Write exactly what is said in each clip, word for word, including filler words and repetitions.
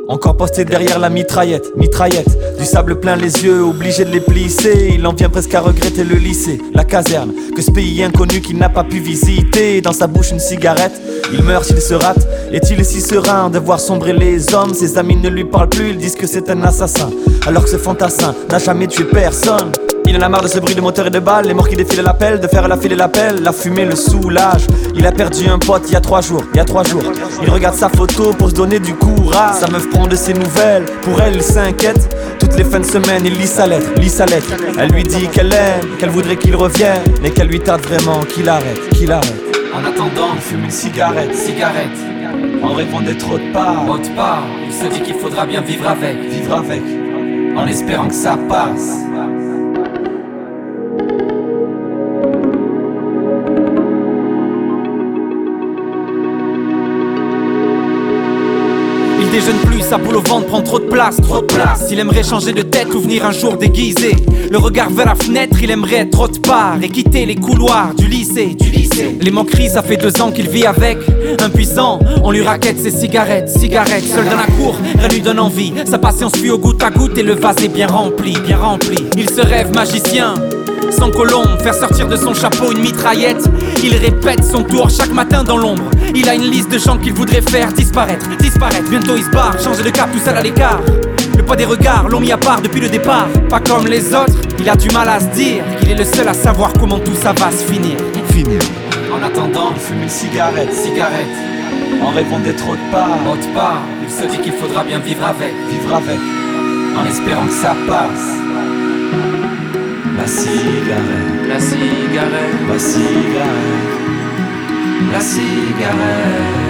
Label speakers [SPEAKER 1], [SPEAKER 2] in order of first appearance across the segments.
[SPEAKER 1] Encore posté derrière la mitraillette, mitraillette. Du sable plein les yeux, obligé de les plisser. Il en vient presque à regretter le lycée, la caserne, que ce pays inconnu qu'il n'a pas pu visiter. Dans sa bouche une cigarette, il meurt s'il se rate. Est-il si serein de voir sombrer les hommes? Ses amis ne lui parlent plus, ils disent que c'est un assassin, alors que ce fantassin n'a jamais tué personne. Il en a marre de ce bruit de moteur et de balles, les morts qui défilent l'appel, de faire la file et l'appel, la fumée le soulage. Il a perdu un pote il y a trois jours, il y a trois jours. Il regarde sa photo pour se donner du courage. Sa meuf prend de ses nouvelles, pour elle il s'inquiète. Toutes les fins de semaine il lit sa lettre, lit sa lettre. Elle lui dit qu'elle l'aime, qu'elle voudrait qu'il revienne, mais qu'elle lui tarde vraiment qu'il arrête, qu'il arrête. En attendant, il fume une cigarette, cigarette. En rêvant d'être autre part, autre part. Il se dit qu'il faudra bien vivre avec, vivre avec. En espérant que ça passe. Il déjeune plus, sa boule au ventre prend trop de place, trop de place. Il aimerait changer de tête ou venir un jour déguisé. Le regard vers la fenêtre, il aimerait être autre part et quitter les couloirs du lycée, du lycée. Les moqueries, ça fait deux ans qu'il vit avec. Impuissant, on lui raquette ses cigarettes, cigarettes. Seul dans la cour, rien lui donne envie. Sa patience fuit au goutte à goutte et le vase est bien rempli, bien rempli. Il se rêve magicien, sans colombe, faire sortir de son chapeau une mitraillette. Il répète son tour chaque matin dans l'ombre. Il a une liste de gens qu'il voudrait faire disparaître, disparaître. Bientôt il se barre, changer de cap, tout seul à l'écart. Le poids des regards l'ont mis à part depuis le départ. Pas comme les autres, il a du mal à se dire qu'il est le seul à savoir comment tout ça va se finir. Finir. En attendant, il fume une cigarette, cigarette. En rêvant d'être autre part, autre part. Il se dit qu'il faudra bien vivre avec, vivre avec. En espérant que ça passe. La cigarette, la cigarette, la cigarette, la cigarette.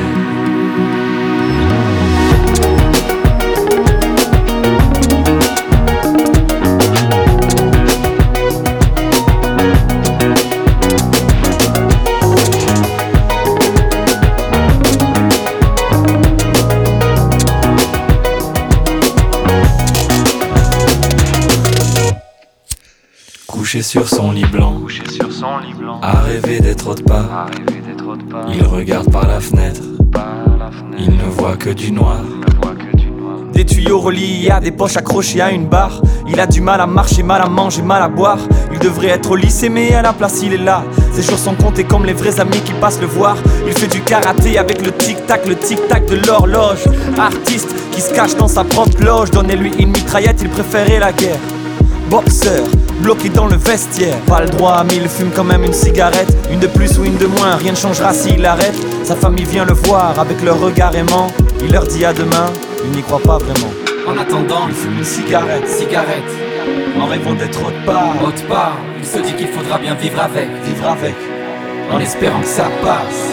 [SPEAKER 1] Couché sur son lit blanc,
[SPEAKER 2] Couché sur son lit blanc,
[SPEAKER 1] à rêver d'être autre part.
[SPEAKER 2] à rêver d'être autre part.
[SPEAKER 1] Il regarde par la fenêtre,
[SPEAKER 2] Par la fenêtre,
[SPEAKER 1] il ne voit que du noir.
[SPEAKER 2] il ne voit que du noir.
[SPEAKER 1] Des tuyaux reliés à des poches accrochées à une barre. Il a du mal à marcher, mal à manger, mal à boire. Il devrait être au lycée mais à la place il est là. Ses jours sont comptés comme les vrais amis qui passent le voir. Il fait du karaté avec le tic-tac, le tic-tac de l'horloge. Artiste qui se cache dans sa propre loge. Donnez-lui une mitraillette, il préférait la guerre. Boxeur, bloqué dans le vestiaire. Pas le droit mais il fume quand même une cigarette. Une de plus ou une de moins, rien ne changera s'il arrête. Sa famille vient le voir avec leur regard aimant. Il leur dit à demain, il n'y croit pas vraiment. En attendant, il fume une cigarette, cigarette. En rêvant d'être autre part, autre part. Il se dit qu'il faudra bien vivre avec, vivre avec. En espérant que ça passe.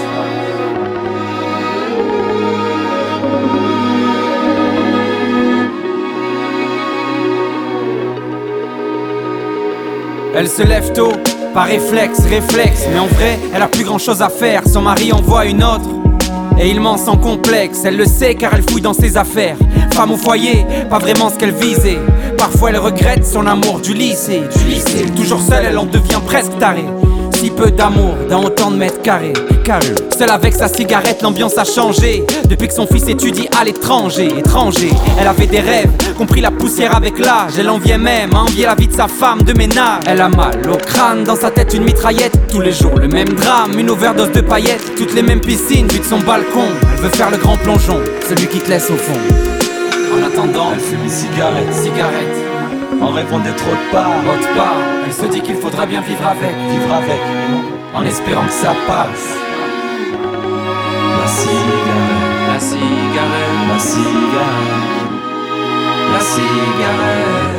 [SPEAKER 1] Elle se lève tôt, par réflexe, réflexe. Mais en vrai, elle a plus grand chose à faire. Son mari envoie une autre et il ment sans complexe. Elle le sait car elle fouille dans ses affaires. Femme au foyer, pas vraiment ce qu'elle visait. Parfois elle regrette son amour du lycée, du lycée. Toujours seule, elle en devient presque tarée. Si peu d'amour dans autant de mètres carrés, carrés. Seule avec sa cigarette, l'ambiance a changé. Depuis que son fils étudie à l'étranger, étranger. Elle avait des rêves, compris la poussière avec l'âge. Elle enviait même, a envié la vie de sa femme de ménage. Elle a mal au crâne, dans sa tête une mitraillette. Tous les jours le même drame, une overdose de paillettes. Toutes les mêmes piscines, vue de son balcon. Elle veut faire le grand plongeon, celui qui te laisse au fond. En attendant, elle fume une cigarette, cigarette. En rêvant d'être autre part, autre part. Elle se dit qu'il faudra bien vivre avec, vivre avec. En espérant que ça passe. La cigarette, la cigarette, la cigarette, la cigarette.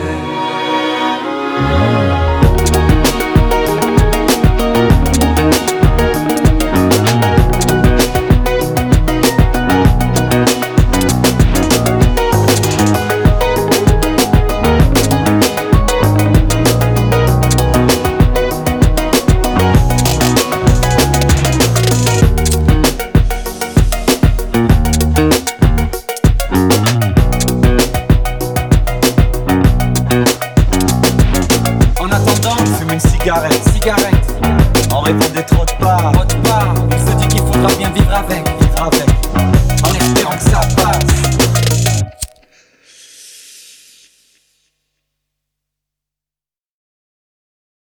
[SPEAKER 1] Cigarette, cigarette. En rêvant d'être autre part, autre part. Il se dit qu'il faudra bien vivre avec, vivre avec. En espérant que ça